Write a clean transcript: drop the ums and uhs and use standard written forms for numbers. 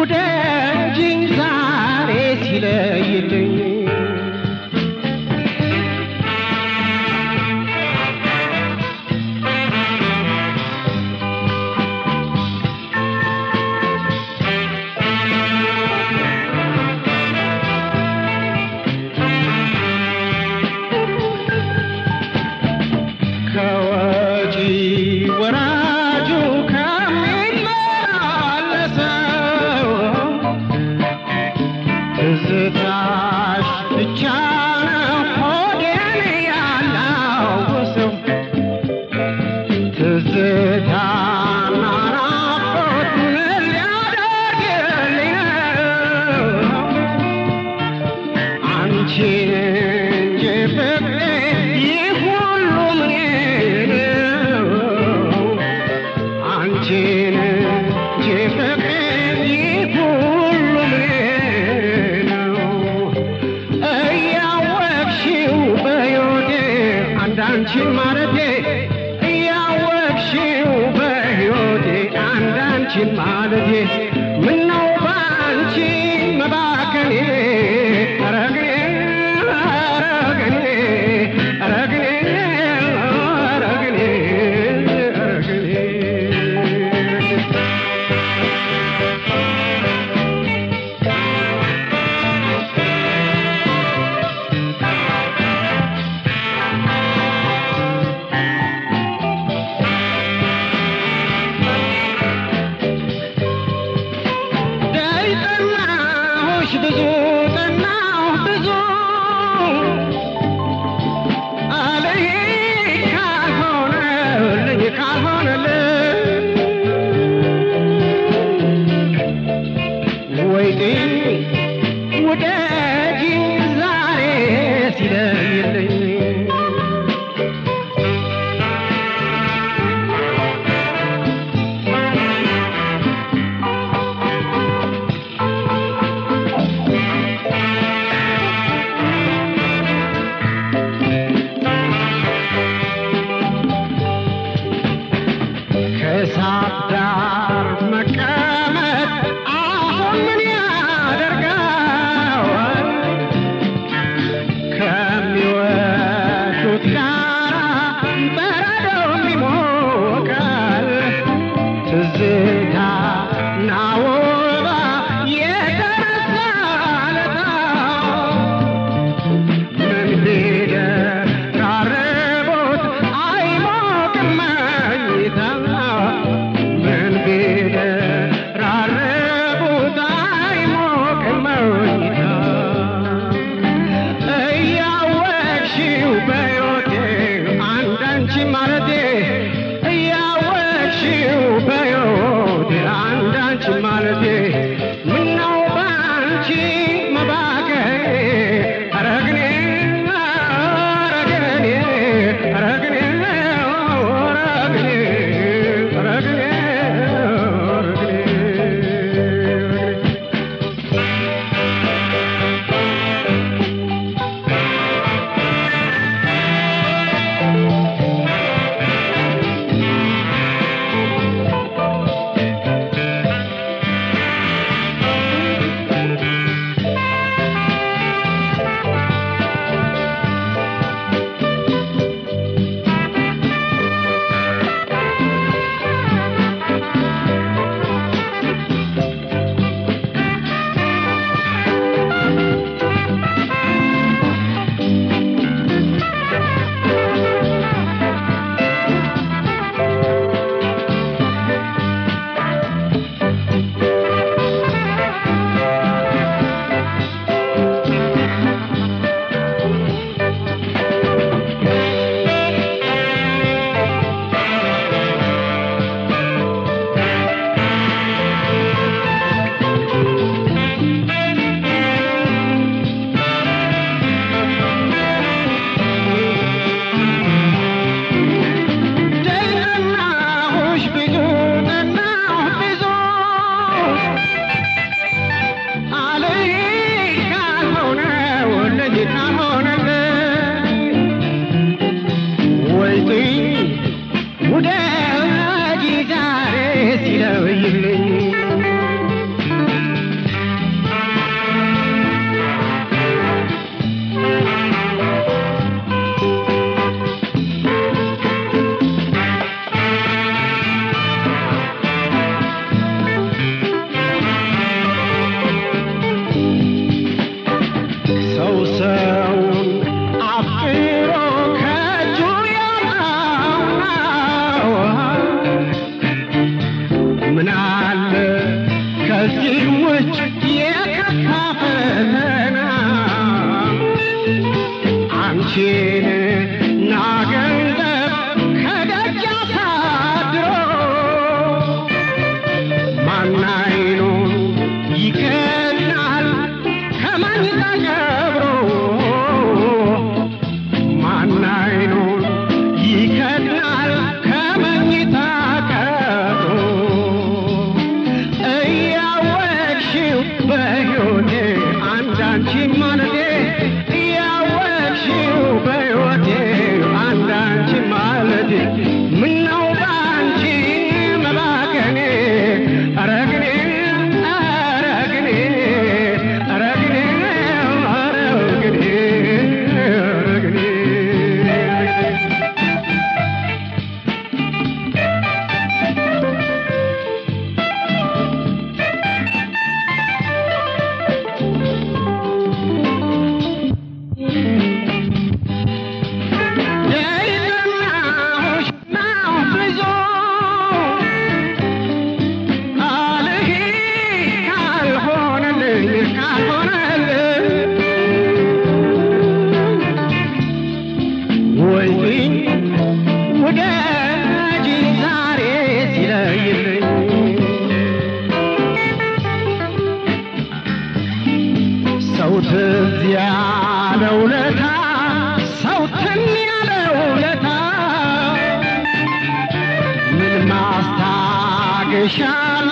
ውደጅኝ ዛሬ ሲለይልኝ ከወጂ ወራጁ ከሚመላለሰው ትዝታሽ ብቻ ነው ሆዴን ያላወሰው ትዝታና ናፍቆት ምን ሊያደርግልኝ ነው አንቺን እንጂ ፍቅሬ ይህ ሁሉ ምኔ ነው አንቺን እንጂ ፍቅሬ ይህ ሁሉ ምኔ ነው እያወቅሽው በሕይወቴ አንዳንቺን ማለቴ እያወቅሽው በሕይወቴ አንዳንቺን ማለቴ ምነው ባንቺ መባከኔ ረግኔ ረግኔ ረግኔ ረግኔ ረግኔ ጠናሁሽ ብዙ ጠናሁ ብዙ አለኝ ካልሆነልኝ ካልሆነልኝ ወይኔ ውደጂኝ ዛሬ ሲለይልኝ ከእሳት ዳር መቀመጥ አሁን ምን ያደርጋል ከሚወዱት ጋራ በረዶም ይሞቃል ትዝታና ወባ የተረሳለታ ምን ቢደራርቡት አይሞቅም መኝታ ምን ቢደራርቡት አይሞቅም መኝታ እያወቅሽው በሕይወቴ አንዳንቺ ማለቴ እያወቅሽው በሕይወቴ አንዳንቺ ማለቴ ምነው ባንቺ መባከኔ ረግኔ ረግኔ ረግኔ ረግኔ ረግኔ ረግኔ ይሻል